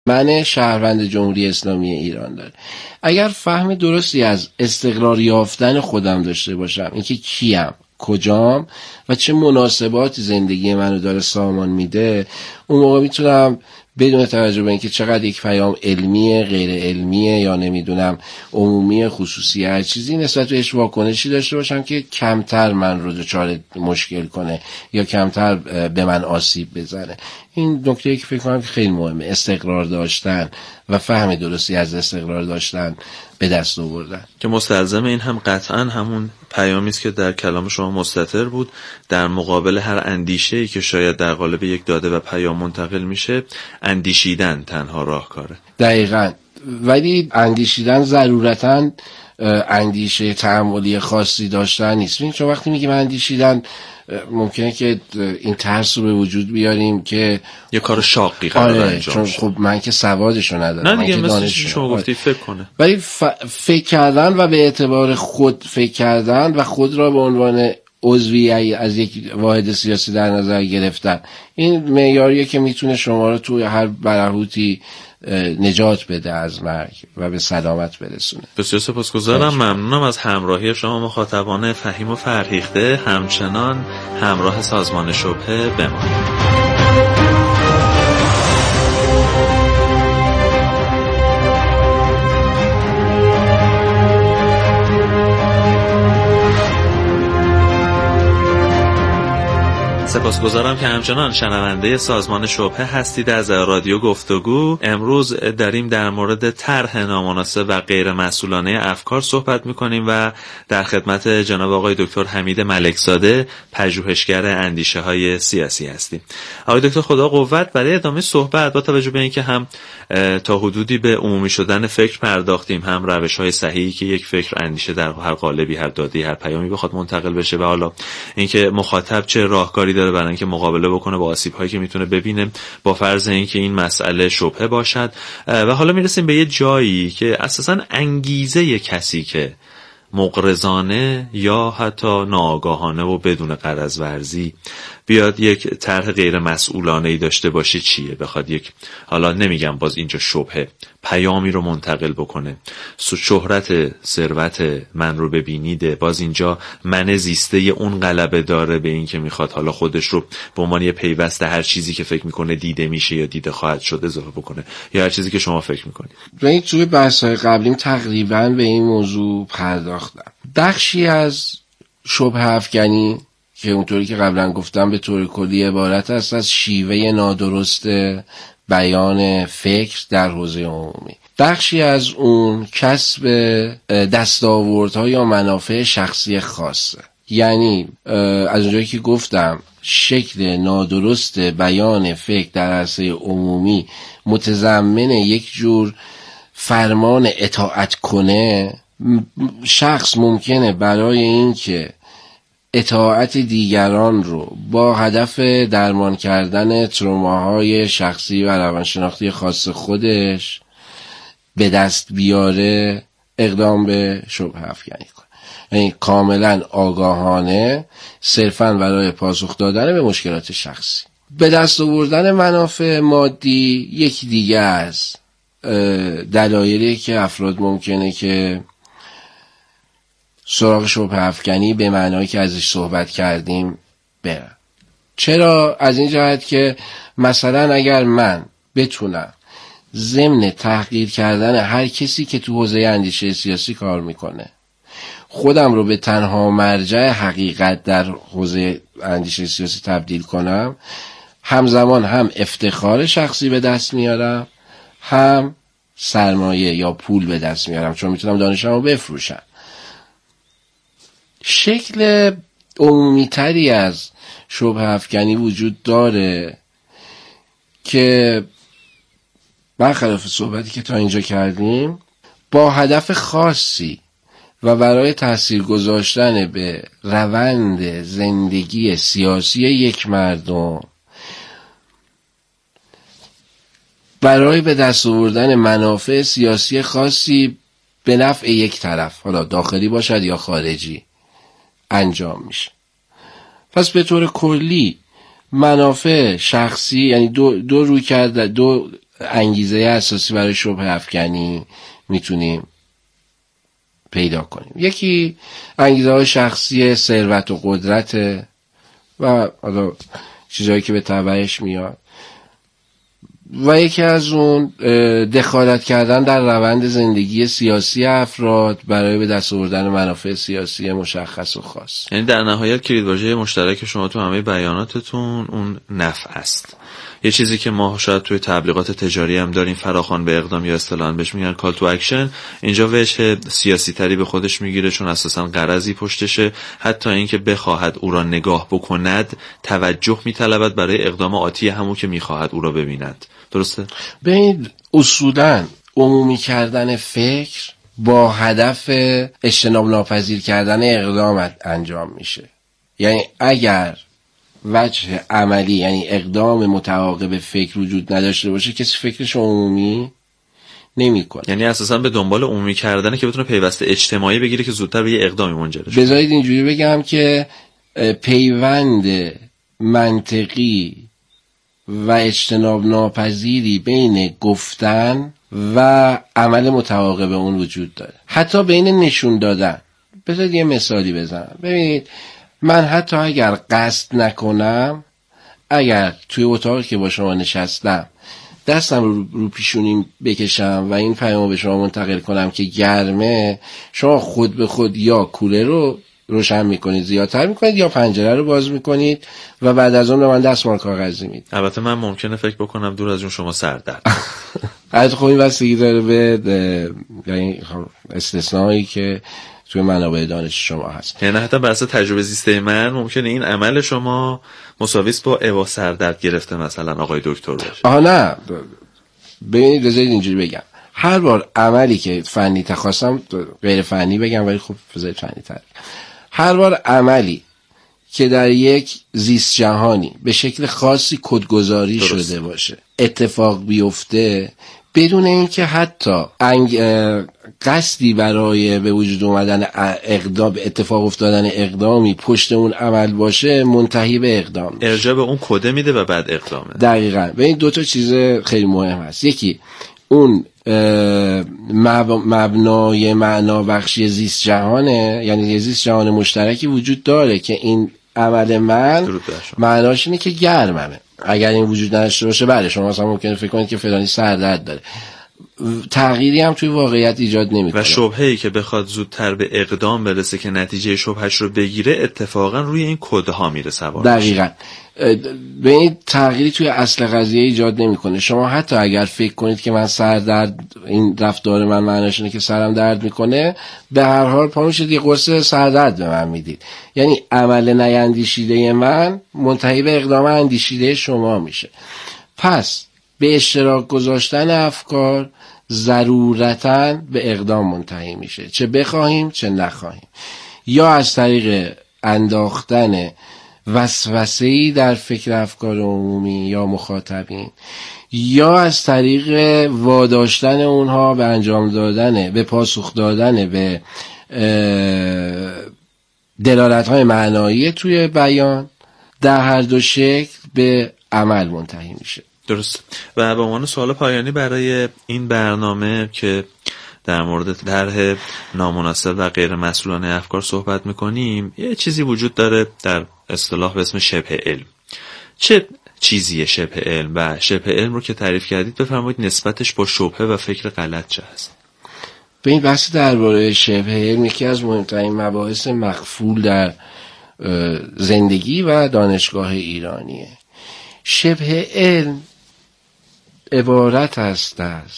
من شهروند جمهوری اسلامی ایران داره. اگر فهم درستی از استقرار یافتن خودم داشته باشم، اینکه کیم، کجام و چه مناسباتی زندگی منو داره سامان میده، اون موقع میتونم بدون توجه به اینکه چقدر یک پیام علمیه، غیر علمیه یا نمیدونم عمومی، خصوصی، هر چیزی، نسبت بهش واکنشی داشته باشم که کمتر من رو دچار مشکل کنه یا کمتر به من آسیب بزنه. این نکته که فکر کنم که خیلی مهمه، استقرار داشتن و فهم درستی از استقرار داشتن به دست آوردن، که مستلزم این هم قطعا همون پیامی است که در کلام شما مستتر بود. در مقابل هر اندیشه‌ای که شاید در قالب یک داده و پیام منتقل میشه، اندیشیدن تنها راهکاره. دقیقاً. ولی اندیشیدن ضرورتاً اندیشه تأملی خاصی داشتن نیست. چون وقتی میگیم اندیشیدن ممکنه که این ترس رو به وجود بیاریم که یه کار شاقی قراره انجام شه. چون خب من که سوادشو ندارم، نه دیگه، مثل شما گفتی فکر کنه. ولی فکر کردن و به اعتبار خود فکر کردن و خود را به عنوان عضوی از یک واحد سیاسی در نظر گرفتن، این معیاریه که میتونه شما رو توی هر برهوتی نجات بده از مرگ و به سلامت برسونه. بسیار سپاسگزارم، ممنونم از همراهی شما مخاطبان فهیم و فرهیخته. همچنان همراه سازمان شبهه بمانید. سپاسگزارم که همچنان شنونده سازمان شبهه هستید از رادیو گفتگو. امروز داریم در مورد طرح نامناسب و غیر مسئولانه افکار صحبت میکنیم و در خدمت جناب آقای دکتر حمید ملکزاده، پژوهشگر اندیشه های سیاسی هستیم. آقای دکتر خدا قوت، برای ادامه صحبت با توجه به اینکه هم تا حدودی به عمومی شدن فکر پرداختیم، هم روش های صحیحی که یک فکر اندیشه در هر قالبی، هر داده‌ای، هر پیامی بخواد منتقل بشه، و حالا اینکه مخاطب چه راهکاری داره برای اینکه مقابله بکنه با آسیب‌هایی که میتونه ببینه، با فرض اینکه این مسئله شبهه باشد. و حالا میرسیم به یه جایی که اساساً انگیزه کسی که مغرضانه یا حتی ناآگاهانه و بدون غرض ورزی بیاد یک طرح غیر مسئولانه‌ای داشته باشه چیه؟ بخواد یک، حالا نمیگم باز اینجا شبهه، پیامی رو منتقل بکنه، شهرت، ثروت من رو ببینیده، باز اینجا من زیسته اون غلبه داره به این که میخواد حالا خودش رو به عنوان یه پیوسته هر چیزی که فکر میکنه دیده میشه یا دیده خواهد شد اضافه بکنه، یا هر چیزی که شما فکر میکنید. من توی بحث‌های قبلیم تقریباً به این موضوع پرداختم. بخشی از شبهه افکنی که اونطوری که قبلا گفتم به طور کلی عبارت است از شیوه نادرست بیان فکر در حوزه عمومی. بخشی از اون کسب دستاوردها یا منافع شخصی خاصه. یعنی از اونجایی که گفتم شکل نادرست بیان فکر در عرصه عمومی متضمن یک جور فرمان اطاعت کنه، شخص ممکنه برای این که اطاعت دیگران رو با هدف درمان کردن تروماهای شخصی و روانشناختی خاص خودش به دست بیاره اقدام به شبهه افکنی کنه. یعنی کاملا آگاهانه، صرفاً برای پاسخ دادن به مشکلات شخصی. به دست آوردن منافع مادی یکی دیگه از دلایلی که افراد ممکنه که سراغ شبهه افکنی به معنایی که ازش صحبت کردیم برن. چرا؟ از این جهت که مثلا اگر من بتونم ضمن تحقیر کردن هر کسی که تو حوزه اندیشه سیاسی کار میکنه خودم رو به تنها مرجع حقیقت در حوزه اندیشه سیاسی تبدیل کنم، همزمان هم افتخار شخصی به دست میارم، هم سرمایه یا پول به دست میارم، چون میتونم دانشم رو بفروشم. شکل عمومی تری از شبهه افکنی وجود داره که برخلاف صحبتی که تا اینجا کردیم با هدف خاصی و برای تأثیر گذاشتن به روند زندگی سیاسی یک مردم، برای به دست آوردن منافع سیاسی خاصی به نفع یک طرف، حالا داخلی باشد یا خارجی، انجام میشه. پس به طور کلی منافع شخصی، یعنی دو روی کرده، دو انگیزه اساسی برای شبهه افکنی میتونیم پیدا کنیم. یکی انگیزه های شخصی ثروت و قدرت و حالا چیزهایی که به تبعش میاد، و یکی از اون دخالت کردن در روند زندگی سیاسی افراد برای به دست آوردن منافع سیاسی مشخص و خاص. یعنی در نهایت کلیدواژه مشترک شما تو همه بیاناتتون اون نفع است. یه چیزی که ما شاید توی تبلیغات تجاری هم داریم، فراخوان به اقدام یا اصطلاحاً بهش میگن کال تو اکشن، اینجا وجه سیاسی تری به خودش میگیره چون اساساً غرضی پشتشه، حتی اینکه بخواهد او را نگاه بکند توجه میطلبد برای اقدام آتی همون که میخواهد او را ببیند. درسته؟ ببینید اصولاً عمومی کردن فکر با هدف اجتناب ناپذیر کردن اقدام انجام میشه. یعنی اگر وجه عملی، یعنی اقدام متعاقب فکر وجود نداشته باشه، کسی فکرش عمومی نمی کنه. یعنی اساساً به دنبال عمومی کردنه که بتونه پیوست اجتماعی بگیره که زودتر به یه اقدامی منجر بشه. بذارید اینجوری بگم که پیوند منطقی و اجتناب ناپذیری بین گفتن و عمل متعاقب اون وجود داره، حتی بین نشون دادن. بذارید یه مثالی بزنم. ببینید من حتی اگر قصد نکنم، اگر توی اتاقی که با شما نشستم دستم رو پیشونیم بکشم و این پیامو به شما منتقل کنم که گرمه، شما خود به خود یا کولر رو روشن میکنید، زیادتر میکنید، یا پنجره رو باز میکنید و بعد از اون به من دستمال کاغذی میدید. البته من ممکنه فکر بکنم دور از اون شما سر درد. البته خب این بستگی داره به یعنی استثنایی که توی منابع دانش شما هست. یعنی حتی بحث تجربه زیسته من ممکنه این عمل شما مساویس با اوا سردرد گرفته مثلا آقای دکتر باشه. نه ببینید بذارید اینجوری بگم، هر بار عملی که فنی تخواستم غیر فنی بگم ولی خب بذارید فنی تر، هر بار عملی که در یک زیست جهانی به شکل خاصی کدگذاری شده باشه اتفاق بیفته، بدون اینکه حتی قصدی برای به وجود اومدن اقدام، اتفاق افتادن اقدامی پشت اون عمل باشه، منتهی به اقدام میشه. ارجاع به اون کده میده و بعد اقدامه. دقیقاً. و این دو تا چیز خیلی مهم هست. یکی اون مبنای معنا بخشی زیست جهانه، یعنی یه زیست جهان مشترکی وجود داره که این عمل من معناش اینه که گرممه. اگر این وجود نداشته باشه، بله شما مثلا ممکنه فکر کنید که فلانی سردرد داره، تغییری هم توی واقعیت ایجاد نمیکنه. و شبهه‌ای که بخواد زودتر به اقدام برسه که نتیجه شبهش رو بگیره، اتفاقا روی این کدها میره سوار. دقیقاً. به این تغییری توی اصل قضیه ایجاد نمیکنه. شما حتی اگر فکر کنید که من سردرد، این رفتار من معناش اینه که سرم درد میکنه، به هر حال پا میشید یه قرص سردرد به من میدید. یعنی عمل نیندیشیده من منتهی به اقدام اندیشیده شما میشه. پس به اشتراک گذاشتن افکار ضرورتاً به اقدام منتهی میشه، چه بخواهیم چه نخواهیم، یا از طریق انداختن وسوسه‌ای در فکر افکار عمومی یا مخاطبین، یا از طریق واداشتن اونها به انجام دادن، به پاسخ دادن به دلالت‌های معنایی توی بیان. در هر دو شکل به عمل منتهی میشه. درست. و به عنوان سوال پایانی برای این برنامه که در مورد طرح نامناسب و غیر مسئولانه افکار صحبت میکنیم، یه چیزی وجود داره در اصطلاح به اسم شبه علم. چه چیزیه شبه علم؟ و شبه علم رو که تعریف کردید بفرمایید نسبتش با شبهه و فکر غلط چه هست؟ به این بحث درباره شبه علم یکی از مهمترین مباحث مخفول در زندگی و دانشگاه ایرانیه. شبه علم عبارت است از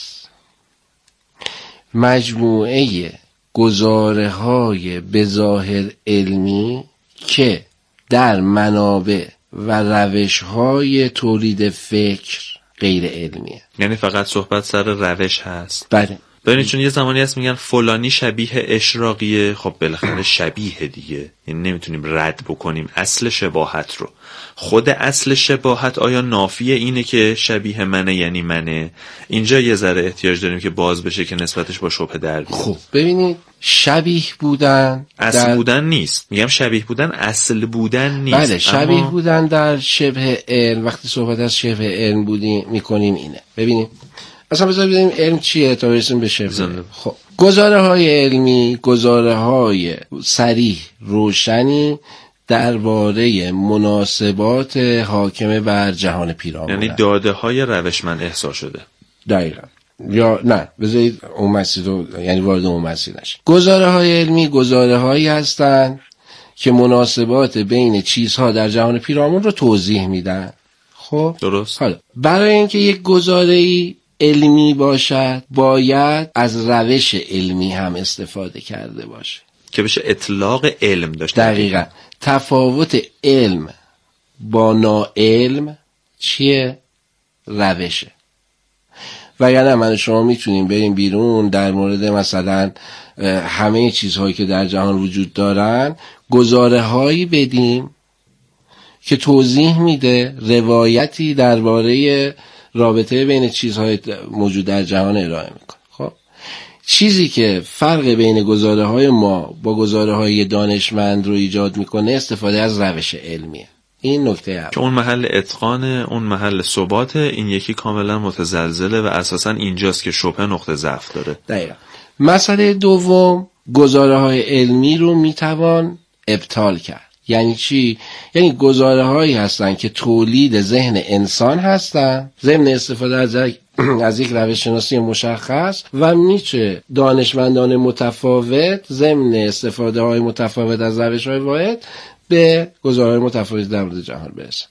مجموعه گزاره‌های بظاهر علمی که در منابع و روش‌های تولید فکر غیر علمیه. یعنی فقط صحبت سر روش هست؟ بله. ببینید چون یه زمانی هست میگن فلانی شبیه اشراقیه، خب بالاخره شبیه دیگه، یعنی نمیتونیم رد بکنیم اصل شباهت رو. خود اصل شباهت آیا نافیه اینه که شبیه منه یعنی منه؟ اینجا یه ذره احتیاج داریم که باز بشه که نسبتش با شبهه در بیاد. خب ببینید شبیه بودن اصل بودن نیست، میگم شبیه بودن اصل بودن نیست. بله شبیه بودن در شبه علم، وقتی صحبت از شبه علم میکنیم اینه. ببینید اصلا بذارید ببینیم علم چیه تا برسیم به شبه علم. خب گزاره های علمی گزاره های صریح روشنی درباره مناسبات حاکم بر جهان پیرامون، یعنی داده های روشمند احصا شده. دقیقاً. یا نه بذارید اون مسیر رو، یعنی وارد اون مسیر نشیم. گزاره های علمی گزاره هایی هستن که مناسبات بین چیزها در جهان پیرامون رو توضیح میدن. خب درست. حالا برای اینکه یک گزاره‌ای علمی باشد باید از روش علمی هم استفاده کرده باشه که بشه اطلاق علم داشت. دقیقاً. تفاوت علم با ناعلم چیه؟ روشه. وگرنه من شما میتونیم بریم بیرون در مورد مثلا همه چیزهایی که در جهان وجود دارن گزاره هایی بدیم که توضیح میده، روایتی درباره رابطه بین چیزهای موجود در جهان ارائه میکنه. خب چیزی که فرق بین گزاره های ما با گزاره های دانشمند رو ایجاد میکنه استفاده از روش علمیه. این نکته اول که اون محل اتقان، اون محل ثبات، این یکی کاملا متزلزله و اساسا اینجاست که شبهه نقطه ضعف داره. دقیقا. مسئله دوم، گزاره های علمی رو میتوان ابطال کرد. یعنی چی؟ یعنی گزاره هایی هستن که تولید ذهن انسان هستن ضمن استفاده از یک روش شناسی مشخص و میشه دانشمندان متفاوت ضمن استفاده های متفاوت از روش های واحد به گزارهای متفاوت در مورد جهان برسن.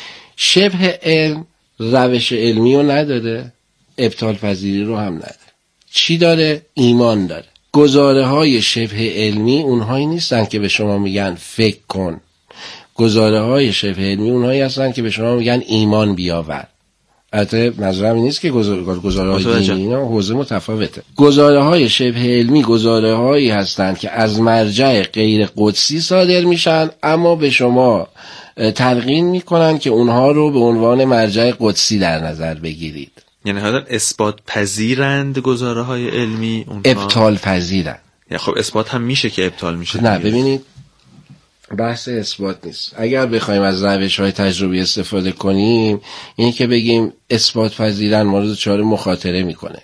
شبه علم روش علمی رو نداره، ابطال پذیری رو هم نداره. چی داره؟ ایمان داره. گزاره های شبه علمی اونهایی نیستن که به شما میگن فکر کن. گزاره های شبه علمی اونهایی هستن که به شما میگن ایمان بیاور. البته منظورم این نیست که گزاره های دینی اینا حوزه متفاوته. گزاره های شبه علمی گزاره هایی هستند که از مرجع غیر قدسی صادر میشن اما به شما تلقین میکنن که اونها رو به عنوان مرجع قدسی در نظر بگیرید. یعنی حالا اثبات پذیرند گزاره های علمی، اونها ابطال پذیرند. یعنی خب اثبات هم میشه که ابطال میشه. نه ببینید بحث اثبات نیست. اگر بخوایم از روش‌های تجربی استفاده کنیم این که بگیم اثبات پذیرن مورد چاره مخاطره میکنه.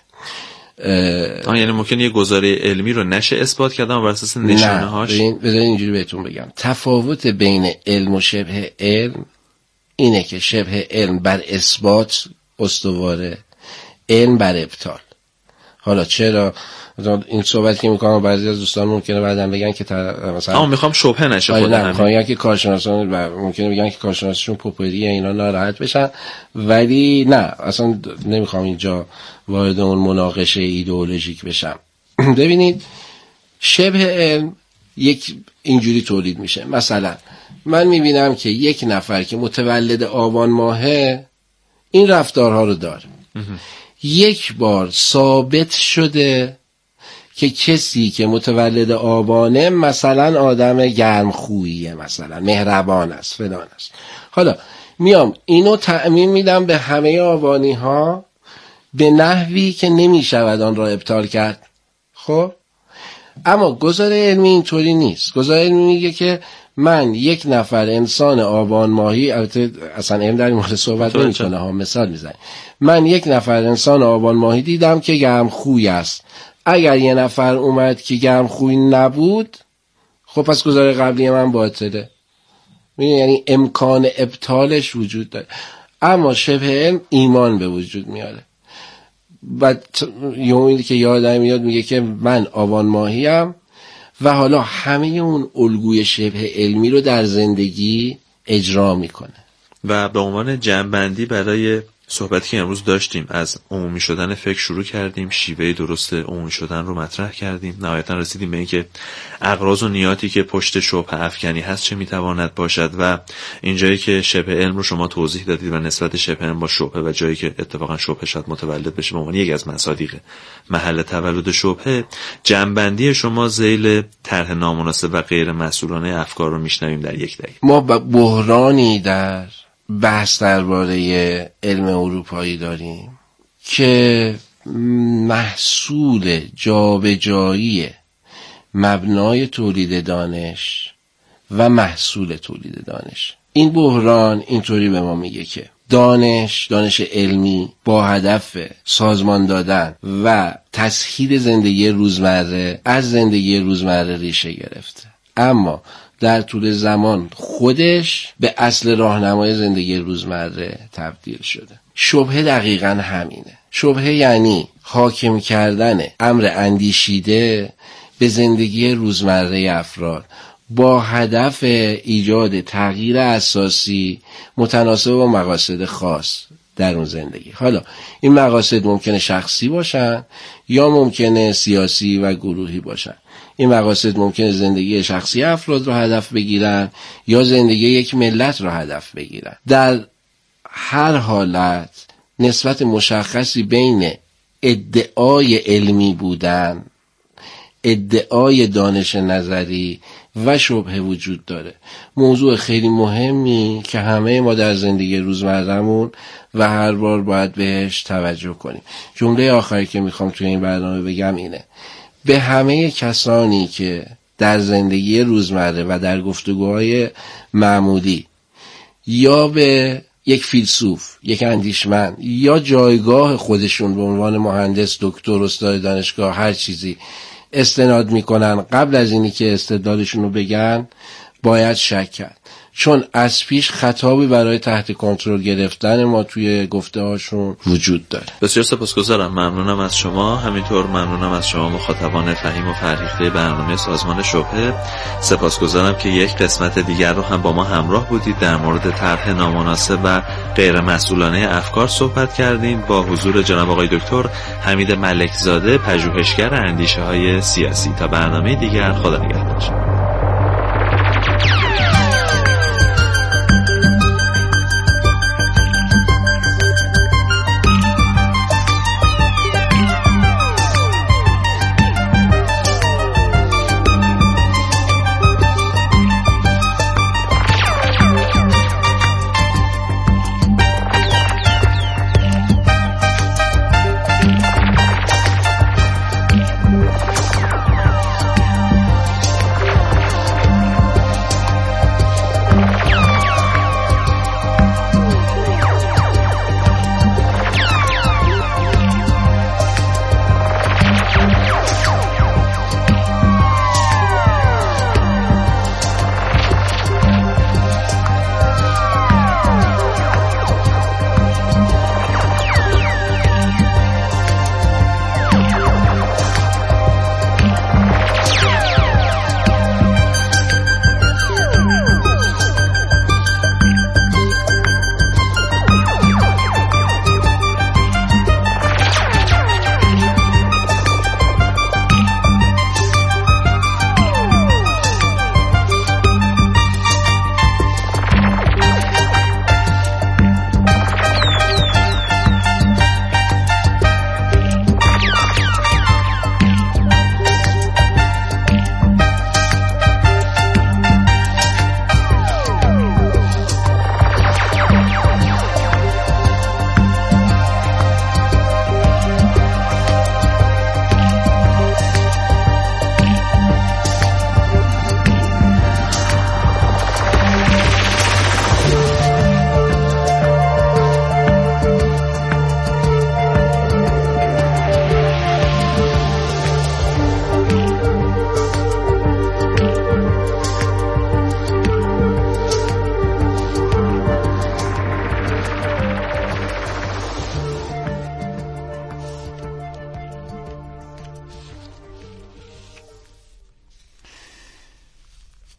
یعنی ممکنه یه گزاره علمی رو نشه اثبات کردن بر اساس نشانه‌هاش. نه بذارید اینجوری بهتون بگم. تفاوت بین علم و شبه علم اینه که شبه علم بر اثبات استواره، علم بر ابطال. حالا چرا این صحبت که میکنم بعضی از دوستان ممکنه بعدن بگن که مثلا میخوام شبهه نشه خود همین. میگن که کارشناسان ممکنه بگن که کارشناسشون پوپریه اینا ناراحت بشن، ولی نه اصلا نمیخوام اینجا وارد اون مناقشه ایدئولوژیک بشم. ببینید شبه علم یک اینجوری تولید میشه. مثلا من میبینم که یک نفر که متولد آبان ماهه این رفتارها رو داره. یک بار ثابت شده که کسی که متولد آبانه مثلا آدم گرم خوییه، مثلا مهربان است، فلان است. حالا میام اینو تعمیم میدم به همه آبانی ها به نحوی که نمیشود آن را ابطال کرد. خب اما گزاره علمی اینطوری نیست. گزاره علمی میگه که من یک نفر انسان آبان ماهی، البته اصلا علم در این مورد صحبت نمی‌کنه ها، مثال میزنم، من یک نفر انسان آبان ماهی دیدم که گرم خوی است. اگر یه نفر اومد که گرم خوی نبود خب پس گزاره قبلی من باطله. یعنی امکان ابطالش وجود داره. اما شبه علم ایمان به وجود میاره. بعد یومی که یادم میاد میگه که من آبان ماهیم و حالا همه اون الگوی شبه علمی رو در زندگی اجرا میکنه. و به عنوان جنبندی برای صحبتی که امروز داشتیم از عمومی شدن فکر شروع کردیم، شیوه درست عمومی شدن رو مطرح کردیم، نهایتا رسیدیم به این که اغراض و نیاتی که پشت شبهه افکنی هست چه میتواند باشد و اینجایی که شبه علم رو شما توضیح دادید و نسبت شبه علم با شبهه و جایی که اتفاقا شبهه شاید متولد بشه به عنوان یکی از مصادیق محل تولد شبهه، جنبندی شما ذیل طرح نامناسب و غیر مسئولانه افکار رو میشنویم در یک دقیقه. ما بحرانی در بحث درباره علم اروپایی داریم که محصول جابجایی مبنای تولید دانش و محصول تولید دانش. این بحران اینطوری به ما میگه که دانش علمی با هدف سازمان دادن و تسهیل زندگی روزمره از زندگی روزمره ریشه گرفته، اما در طول زمان خودش به اصل راهنمای زندگی روزمره تبدیل شده. شبهه دقیقاً همینه. شبهه یعنی حاکم کردن امر اندیشیده به زندگی روزمره افراد با هدف ایجاد تغییر اساسی متناسب با مقاصد خاص در اون زندگی. حالا این مقاصد ممکنه شخصی باشن یا ممکنه سیاسی و گروهی باشن. این مقاصد ممکنه زندگی شخصی افراد رو هدف بگیرن یا زندگی یک ملت رو هدف بگیرن. در هر حالت نسبت مشخصی بین ادعای علمی بودن، ادعای دانش نظری و شبهه وجود داره. موضوع خیلی مهمی که همه ما در زندگی روزمره‌مون و هر بار باید بهش توجه کنیم. جمله آخری که میخوام توی این برنامه بگم اینه: به همه کسانی که در زندگی روزمره و در گفتگوهای معمولی یا به یک فیلسوف، یک اندیشمند یا جایگاه خودشون به عنوان مهندس، دکتر، استاد دانشگاه، هر چیزی استناد میکنن، قبل از اینی که استدلالشون رو بگن باید شک کرد، چون از پیش خطابی برای تحت کنترل گرفتن ما توی گفته هاشون وجود داره. بسیار سپاسگزارم، ممنونم از شما. همینطور ممنونم از شما مخاطبان فهیم و فرهیخته برنامه سازمان شبهه. سپاسگزارم که یک قسمت دیگر رو هم با ما همراه بودید. در مورد طرح نامناسب و غیر مسئولانه افکار صحبت کردیم با حضور جناب آقای دکتر حمید ملکزاده، پژوهشگر اندیشه های سیاسی. تا برنامه دیگر، خدا نگهدار.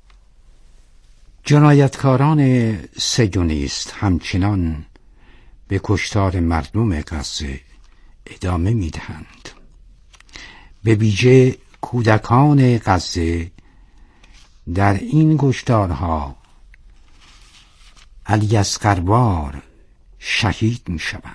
جنایتکاران سجونیست همچنان به کشتار مردم غزه ادامه می‌دهند. به ویژه کودکان غزه در این کشتارها علی اصغروار شهید می‌شوند.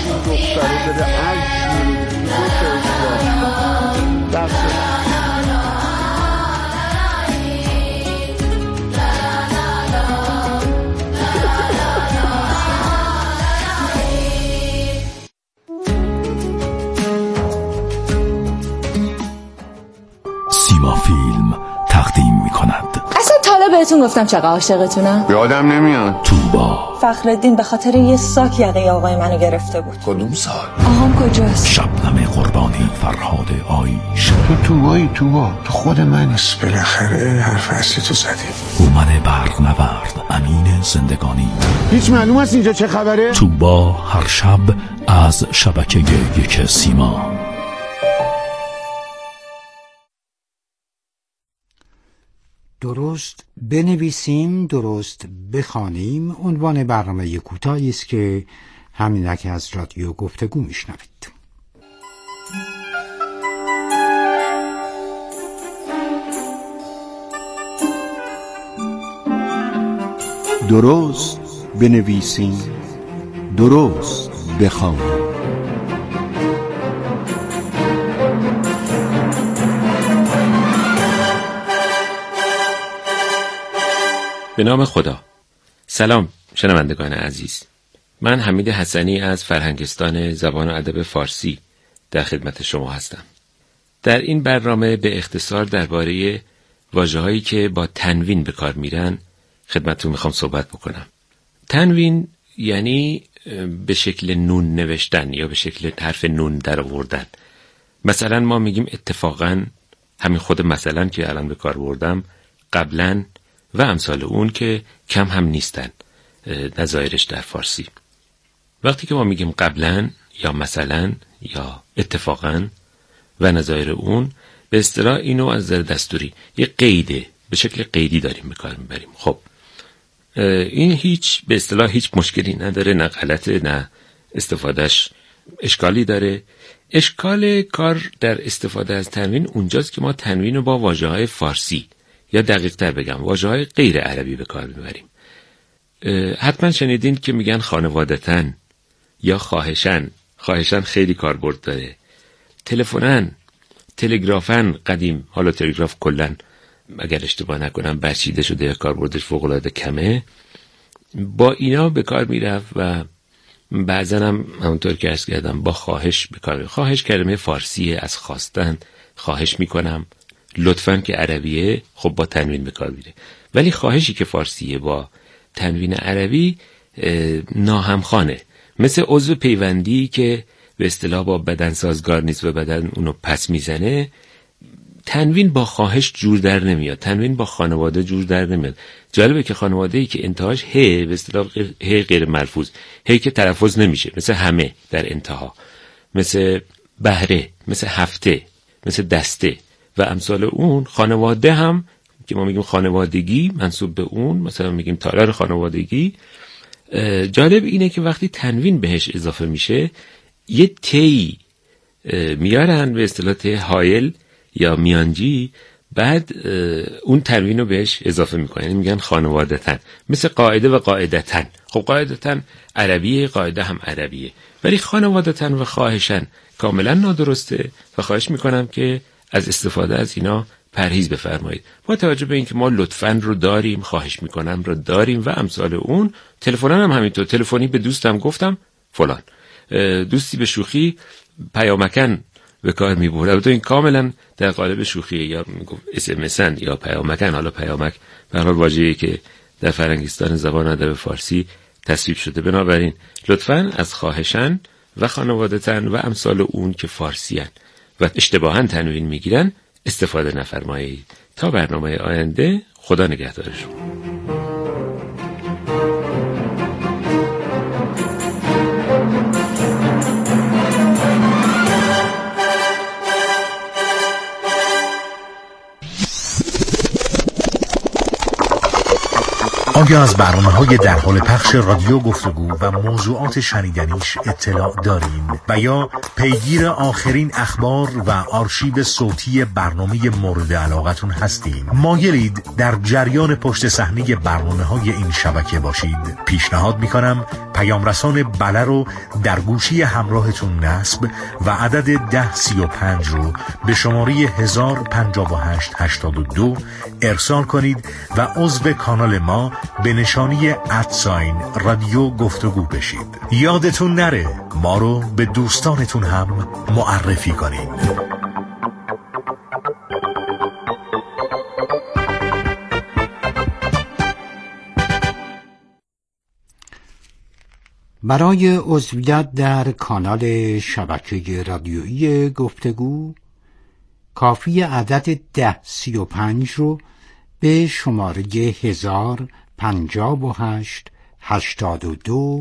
دختره داره عجب سیما فیلم تقدیم می‌کند. اصلا تا بهتون گفتم چقدر عاشقتونم؟ یادم نمیاد. توبا. فخرالدین به خاطر یه ساک یقه آقای منو گرفته بود. کدوم سال؟ آقام کجاست؟ شبنم قربانی، فرهاد آیش. توبا تو خود منی. بالاخره حرف اصلی تو زدی. هومن برق نورد، امین زندگانی. هیچ معلوم است اینجا چه خبره؟ توبا هر شب از شبکه 1 سیما. درست بنویسیم، درست بخوانیم، عنوان برنامه کوتاهی است که همینک از رادیو گفتگو میشنوید. درست بنویسیم، درست بخوانیم. به نام خدا. سلام شنوندگان عزیز، من حمید حسنی از فرهنگستان زبان و ادب فارسی در خدمت شما هستم. در این برنامه به اختصار درباره واژه‌هایی که با تنوین به کار میرن خدمتتون میخوام صحبت بکنم. تنوین یعنی به شکل نون نوشتن یا به شکل حرف نون در آوردن. مثلا ما میگیم اتفاقا، همین خود مثلا که الان به کار بردم، قبلا و امثال اون که کم هم نیستن نظایرش در فارسی. وقتی که ما میگیم قبلا یا مثلا یا اتفاقا و نظایر اون، به اصطلاح اینو از نظر دستوری یه قیده، به شکل قیدی داریم به کار میبریم. خب این هیچ به اصطلاح هیچ مشکلی نداره، نه غلطه نه استفادهش اشکالی داره. اشکال کار در استفاده از تنوین اونجاست که ما تنوین رو با واژه‌های فارسی یا دقیق تر بگم واژه‌های غیر عربی به کار میبریم. حتما شنیدین که میگن خانوادتن یا خواهشن. خواهشن خیلی کاربرد داره. تلفنن، تلگرافن قدیم، حالا تلگراف کلن اگر اشتباه نکنم برچیده شده یا کاربردش فوق‌العاده کمه. با اینا به کار میرفت و بعضا هم همونطور که عرض کردم با خواهش به کار. خواهش کلمه فارسیه، از خواستن، خواهش میکنم. لطفاً که عربیه خب با تنوین به کار میره، ولی خواهشی که فارسیه با تنوین عربی ناهمخوانه. مثل عضو پیوندی که به اصطلاح با بدن سازگار نیست و بدن اونو پس میزنه. تنوین با خواهش جور در نمیاد، تنوین با خانواده جور در نمیاد. جالبه که خانواده‌ای که انتهاش ه، به اصطلاح ه غیر ملفوظ، هی که تلفظ نمیشه، مثل همه در انتها، مثل بهره، مثل هفته، مثل دسته و امثال اون. خانواده هم که ما میگیم خانوادگی منسوب به اون، مثلا میگیم تالار خانوادگی. جالب اینه که وقتی تنوین بهش اضافه میشه یه تی میارن، به اصطلاح تی حائل یا میانجی، بعد اون تنوین رو بهش اضافه میکنن، یعنی میگن خانوادتن. مثل قاعده و قاعدتن. خب قاعدتن عربیه، قاعده هم عربیه، ولی خانوادتن و خواهشن کاملا نادرسته و خواهش میکنم که از استفاده از اینا پرهیز بفرمایید. با توجه به اینکه ما لطفاً رو داریم، خواهش میکنم رو داریم و امثال اون. تلفنن هم همینطور. تلفنی به دوستم گفتم فلان. دوستی به شوخی پیامکن به کار میبره. البته این کاملا در قالب شوخیه، یا میگم اسمسن یا پیامکن. حالا پیامک به هر حال واژه‌ای که در فرهنگستان زبان و ادب فارسی تصویب شده. بنابراین لطفاً از خواهشن و خانوادتن و امثال اون که فارسیان و اشتباهاً تنوین میگیرن استفاده نفرمایید. تا برنامه آینده، خدا نگهدارشون. آیا از برنامه‌های در حال پخش رادیو گفتگو و موضوعات شنیدنیش اطلاع دارین و یا پیگیر آخرین اخبار و آرشیو صوتی برنامه مورد علاقتون هستین؟ مایلید در جریان پشت صحنه برنامه‌های این شبکه باشید؟ پیشنهاد می‌کنم پیام رسان بله رو در گوشی همراهتون نصب و عدد 1035 رو به شماره 105882 ارسال کنید و عضو کانال ما به نشانی رادیو گفتگو بشید. یادتون نره ما رو به دوستانتون هم معرفی کنید. برای عضویت در کانال شبکه رادیویی گفتگو کافی عدد 1035 رو به شماره 1058 82